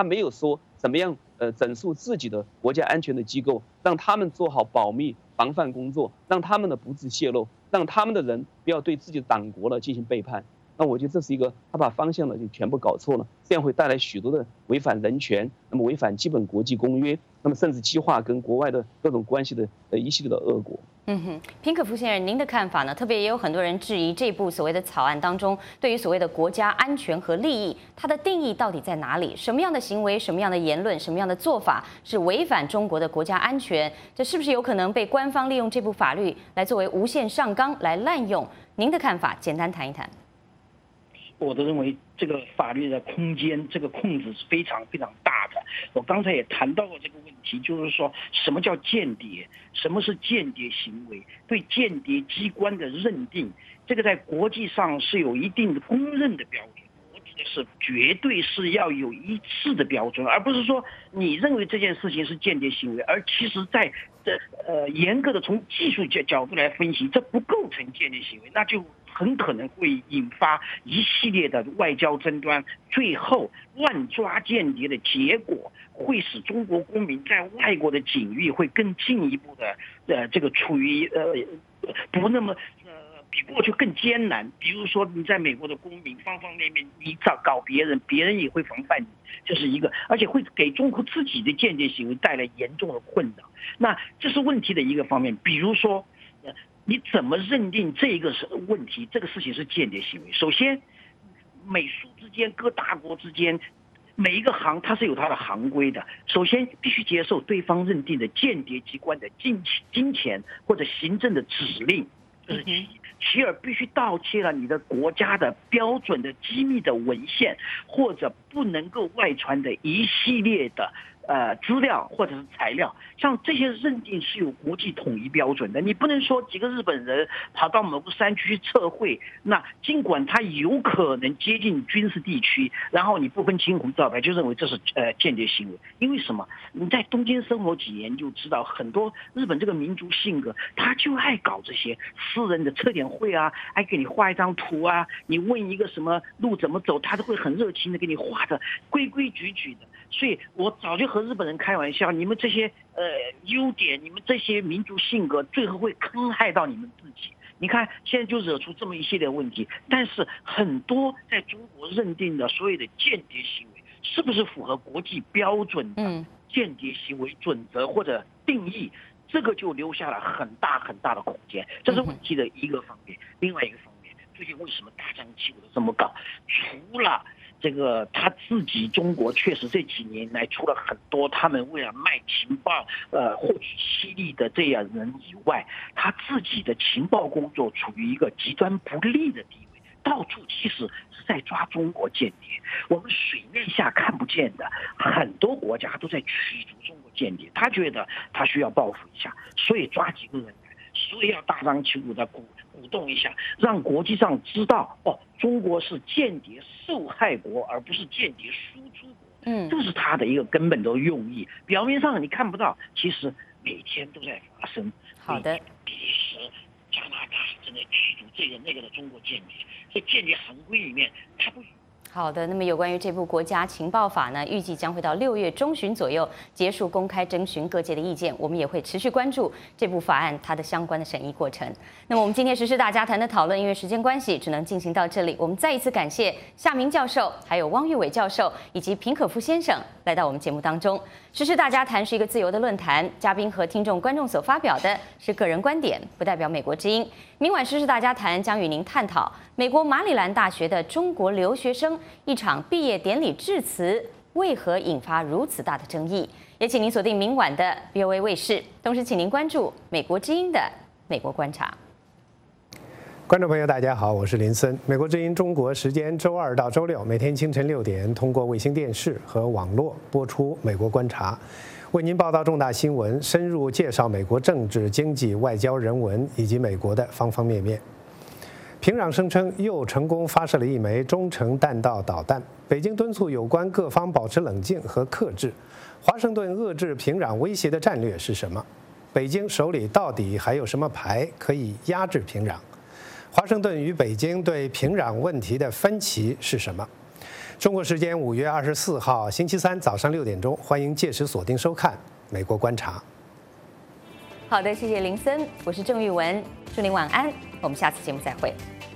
他没有说怎么样呃整肃自己的国家安全的机构，让他们做好保密防范工作，让他们的不致泄露，让他们的人不要对自己的党国呢进行背叛。那我觉得这是一个他把方向呢就全部搞错了，这样会带来许多的违反人权，那么违反基本国际公约，那么甚至激化跟国外的各种关系的呃一系列的恶果。 嗯哼，平可夫先生，您的看法呢？特别也有很多人质疑这部所谓的草案当中，对于所谓的国家安全和利益，它的定义到底在哪里？什么样的行为、什么样的言论、什么样的做法是违反中国的国家安全？这是不是有可能被官方利用这部法律来作为无限上纲来滥用？您的看法，简单谈一谈。 我都认为这个法律的空间，这个控制是非常非常大的。我刚才也谈到过这个问题，就是说什么叫间谍，什么是间谍行为，对间谍机关的认定，这个在国际上是有一定的公认的标准。我指的是绝对是要有一致的标准，而不是说你认为这件事情是间谍行为，而其实在这呃严格的从技术角角度来分析，这不构成间谍行为，那就很可能会引发一系列的外交争端，最后乱抓间谍的结果会使中国公民在外国的境遇会更进一步的呃这个处于呃不那么呃比过去更艰难。比如说你在美国的公民方方面面，你找搞别人，别人也会防范你，这是一个，而且会给中国自己的间谍行为带来严重的困扰。那这是问题的一个方面。比如说呃你怎么认定这个是问题？这个事情是间谍行为。首先，美苏之间、各大国之间，每一个行它是有它的行规的。首先，必须接受对方认定的间谍机关的金金钱或者行政的指令，这是其一。其二，必须盗窃了你的国家的标准的机密的文献，或者不能够外传的一系列的呃资料或者是材料，像这些认定是有国际统一标准的。你不能说几个日本人跑到某个山区去测绘，那尽管他有可能接近军事地区，然后你不分青红皂白就认为这是呃间谍行为。因为什么？你在东京生活几年就知道，很多日本这个民族性格，他就爱搞这些私人的测点会啊，爱给你画一张图啊，你问一个什么路怎么走，他都会很热情的给你画的规规矩矩的。所以我早就和日本人开玩笑，你们这些呃优点，你们这些民族性格，最后会坑害到你们自己。你看现在就惹出这么一系列问题。但是很多在中国认定的所谓的间谍行为，是不是符合国际标准的间谍行为准则或者定义，这个就留下了很大很大的空间，这是问题的一个方面。另外一个方面，最近为什么大张旗鼓的这么搞？除了这个他自己中国确实这几年来出了很多他们为了卖情报呃获取犀利的这样人以外，他自己的情报工作处于一个极端不利的地位，到处其实是在抓中国间谍。我们水面下看不见的很多国家都在驱逐中国间谍，他觉得他需要报复一下，所以抓几个人来，所以要大张旗鼓的鼓鼓动一下，让国际上知道哦，中国是间谍受害国，而不是间谍输出国。嗯，这是他的一个根本的用意。表面上你看不到，其实每天都在发生。 好的， 比利时、加拿大正在驱逐这个那个的中国间谍，在间谍行规里面，他不。 好的，那么有关于这部国家情报法呢，预计将会到六月中旬左右结束公开征询各界的意见，我们也会持续关注这部法案它的相关的审议过程。那么我们今天时事大家谈的讨论，因为时间关系只能进行到这里。我们再一次感谢夏明教授、还有汪玉伟教授以及平可夫先生来到我们节目当中。时事大家谈是一个自由的论坛，嘉宾和听众、观众所发表的是个人观点，不代表美国之音。明晚时事大家谈将与您探讨美国马里兰大学的中国留学生一场毕业典礼致辞为何引发如此大的争议。也请您锁定明晚的 V O A 卫视，同时请您关注美国之音的美国观察。 观众朋友，大家好，我是林森。美国之音中国时间周二到周六每天清晨六点，通过卫星电视和网络播出《美国观察》，为您报道重大新闻，深入介绍美国政治、经济、外交、人文以及美国的方方面面。平壤声称又成功发射了一枚中程弹道导弹，北京敦促有关各方保持冷静和克制。华盛顿遏制平壤威胁的战略是什么？北京手里到底还有什么牌可以压制平壤？华盛顿与北京对平壤问题的分歧是什么？ 中国时间五月二十四号星期三早上六点钟，欢迎届时锁定收看《美国观察》。 好的，谢谢林森，我是郑玉文，祝您晚安，我们下次节目再会。